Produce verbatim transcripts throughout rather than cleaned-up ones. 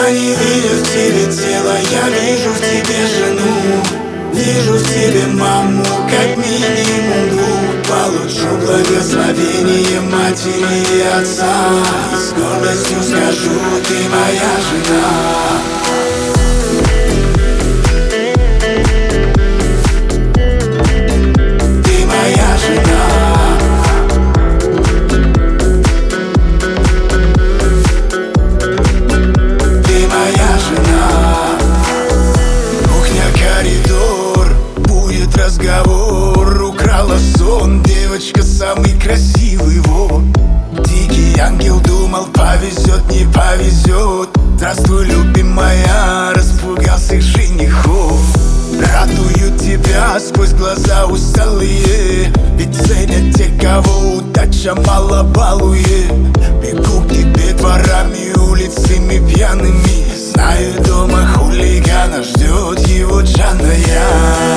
не видя в тебе тело, я вижу в тебе жену. Вижу в тебе маму, как минимум двух. Получу благословение матери и отца. И с гордостью скажу, ты моя жена. Разговор украла сон, девочка самый красивый, вот. Дикий ангел думал, повезет, не повезет. Здравствуй, любимая, распугался женихов. Радуют тебя сквозь глаза усталые, ведь ценят те, кого удача мало балует. Бегу к тебе дворами, улицами пьяными. Знаю, дома хулигана ждет его Джанная.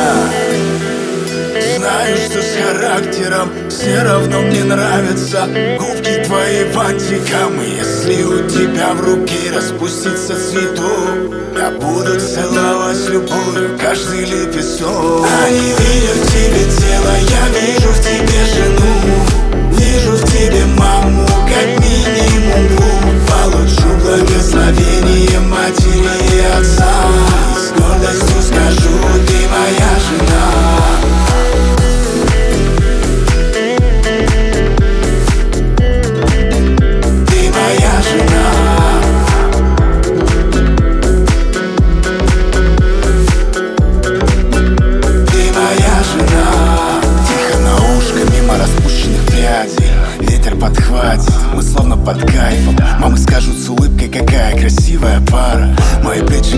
Знаю, что с характером все равно мне нравятся губки твои бантиком. И если у тебя в руке распустится цветок, я буду целовать любовью каждый лепесток. А не видя в тебе тело, я вижу в тебе жену. Вижу в тебе маму, как минимум двух. Получу благословение матери и отца. И с гордостью скажу, ты моя жена. Ветер подхватит, мы словно под кайфом. Мамы скажут с улыбкой, какая красивая пара. Мои плечи